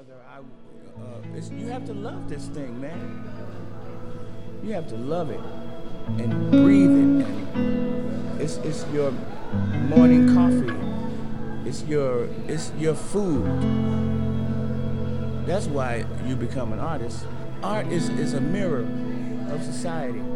brother. You have to love this thing, man. You have to love it and breathe it. And it's your morning coffee. It's your food. That's why you become an artist. Art is a mirror of society.